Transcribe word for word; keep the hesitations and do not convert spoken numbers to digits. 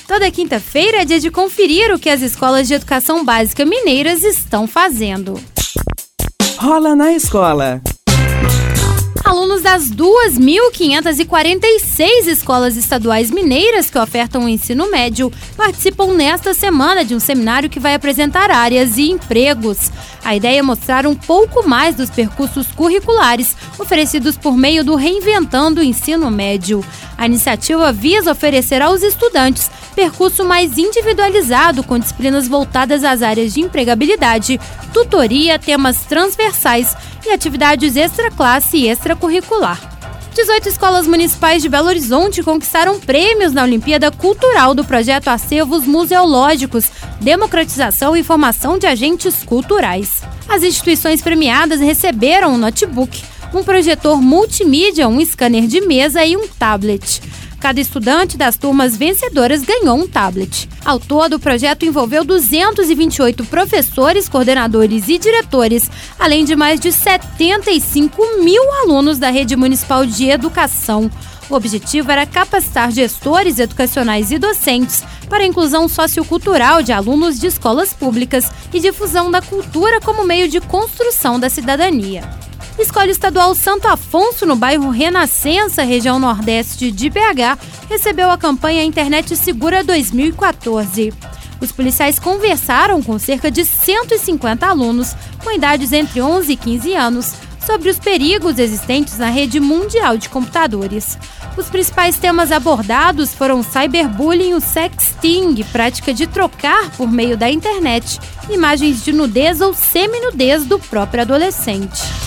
Toda quinta-feira é dia de conferir o que as escolas de educação básica mineiras estão fazendo. Rola na escola. Alunos das duas mil quinhentas e quarenta e seis escolas estaduais mineiras que ofertam o ensino médio participam nesta semana de um seminário que vai apresentar áreas e empregos. A ideia é mostrar um pouco mais dos percursos curriculares oferecidos por meio do Reinventando o Ensino Médio. A iniciativa visa oferecer aos estudantes percurso mais individualizado com disciplinas voltadas às áreas de empregabilidade, tutoria, temas transversais e atividades extraclasse e extracurricular. dezoito escolas municipais de Belo Horizonte conquistaram prêmios na Olimpíada Cultural do projeto Acervos Museológicos, Democratização e Formação de Agentes Culturais. As instituições premiadas receberam um notebook, um projetor multimídia, um scanner de mesa e um tablet. Cada estudante das turmas vencedoras ganhou um tablet. Ao todo, o projeto envolveu duzentos e vinte e oito professores, coordenadores e diretores, além de mais de setenta e cinco mil alunos da Rede Municipal de Educação. O objetivo era capacitar gestores educacionais e docentes para a inclusão sociocultural de alunos de escolas públicas e difusão da cultura como meio de construção da cidadania. Escola Estadual Santo Afonso, no bairro Renascença, região nordeste de B H, recebeu a campanha Internet Segura dois mil e quatorze. Os policiais conversaram com cerca de cento e cinquenta alunos com idades entre onze e quinze anos sobre os perigos existentes na rede mundial de computadores. Os principais temas abordados foram o cyberbullying e o sexting, prática de trocar por meio da internet imagens de nudez ou seminudez do próprio adolescente.